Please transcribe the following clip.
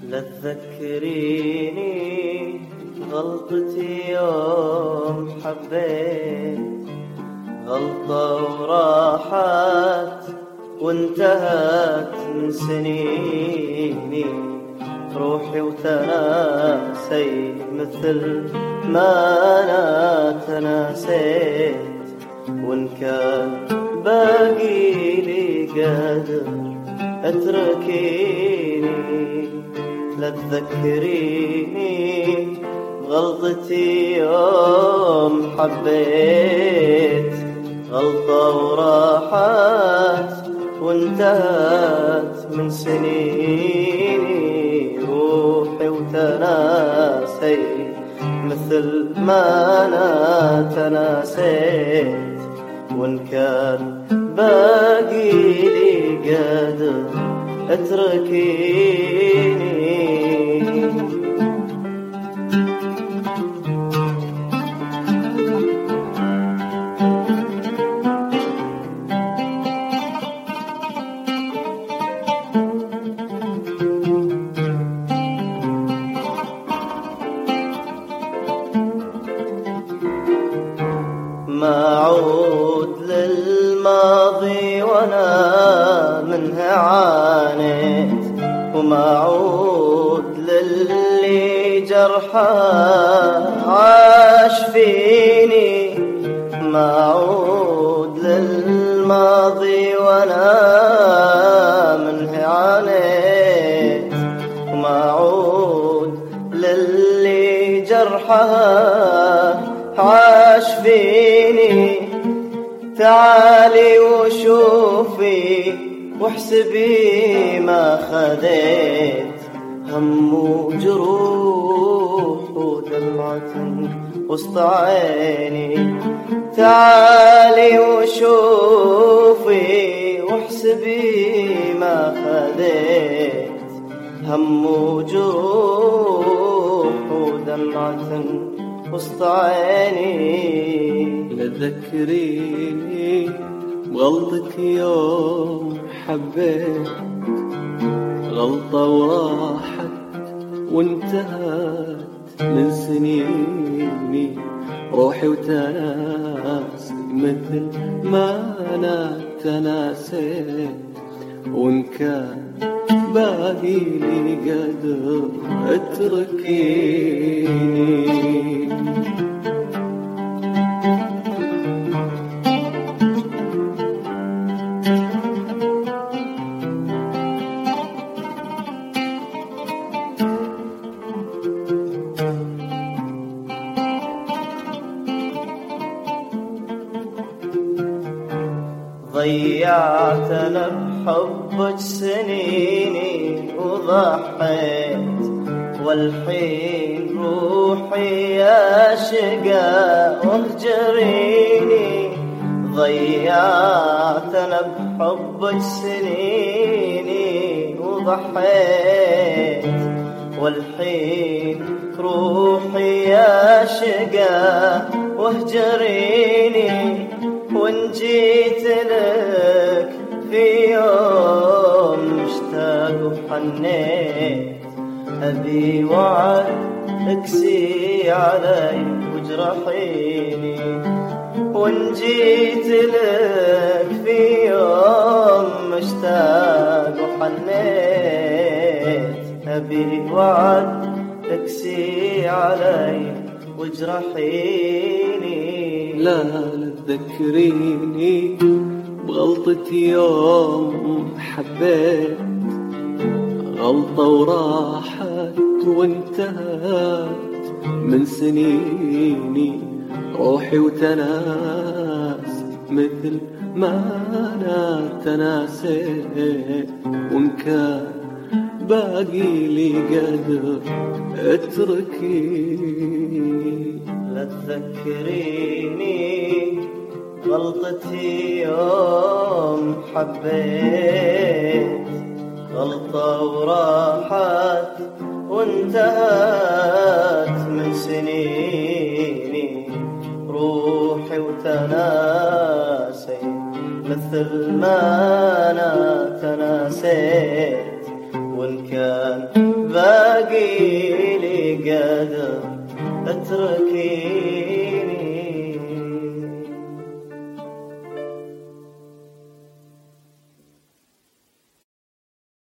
لا تذكريني غلطتي يوم حبيت، غلطة وراحت وانتهت من سنيني، روحي وتناسي مثل ما أنا تناسيت، وإن كان باقي لي قادر اتركيني. لا تذكريني بغلطتي يوم حبيت، غلطة وراحت وانتهت من سنيني، روحي وتناسي مثل ما أنا تناسيت، وإن كان باقي لي قادر اتركيني. ما أعود للماضي وأنا منه عانيت، وما أعود للي جرحه عاش فيني، ما أعود للماضي وأنا منه عانيت، وما أعود للي جرحه عاش فيني. تعالي وشوفي واحسبي ما خذيت، هم وجروح ودمعة وسط عيني. تعالي وشوفي واحسبي ما خذيت، هم وجروح ودمعة وسط عيني. لا تذكريني بغلطك يوم حبيت، غلطة وراحت وانتهت من سنيني، روحي وتناسي مثل ما أنا تناسيت، وإن كان باقي لي قدر اتركيني. ضيعت أنا بحبك سنيني وضحيت، والحين روحي يا شقا واهجريني. ضيعت أنا بحبك سنيني وضحيت، والحين روحي يا شقا واهجريني. وإن جيت لك في يوم مشتاق وحنيت، أبي وعد اكسي علي وجرحيني. وإن جيت لك في يوم مشتاق وحنيت، أبي وعد اكسي علي وجرحيني. لا تذكريني بغلطتي يوم حبيت، غلطة وراحت وانتهت من سنيني، روحي وتناس مثل ما أنا تناسيت، وإن كان باقي لي قدر اتركيني. لا تذكريني غلطتي يوم حبيت، غلطة وراحت وانتهت من سنيني، روحي وتناسي مثل ما أنا تناسيت، وإن كان باقي لي قدر اتركي